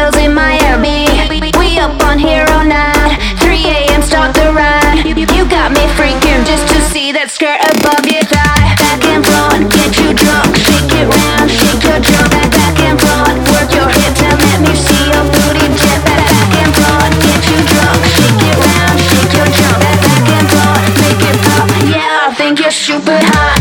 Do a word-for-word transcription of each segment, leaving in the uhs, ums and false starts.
girls in Miami. We up on here all night. three a m start the ride. You, you got me freaking just to see that skirt above your thigh. Back and front, get you drunk. Shake it round, shake your drum. Back, back and front, work your hips and let me see your booty jet. Back, back and front, get you drunk. Shake it round, shake your drum. Back, back and front, make it pop. Yeah, I think you're super hot.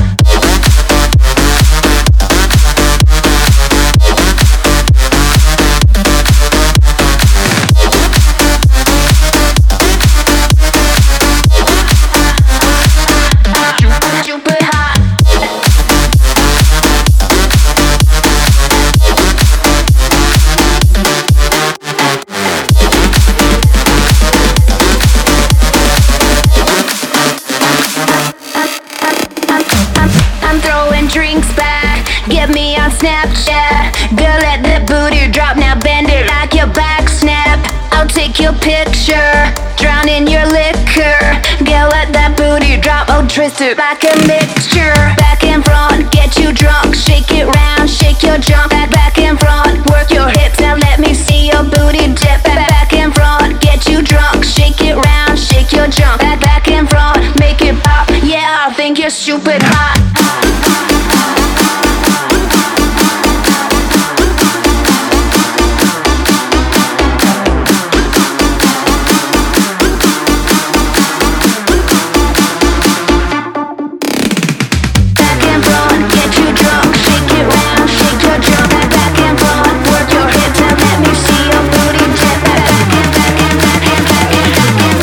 Drinks back, get me on Snapchat. Girl, let that booty drop, now bend it like your back snap. I'll take your picture, drown in your liquor. Girl, let that booty drop, oh twist it like a mixture. Back and front, get you drunk. Shake it round, shake your jump. Back, back and front, work your hips, now let me see your booty dip. Back, back and front, get you drunk. Shake it round, shake your jump. Back, back and front, make it pop. Yeah, I think you're stupid hot.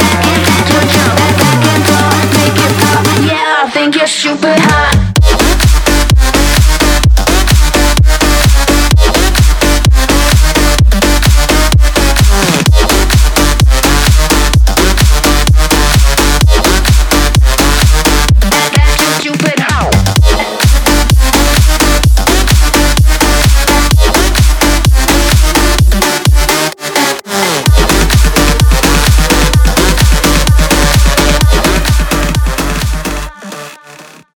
You're super hot.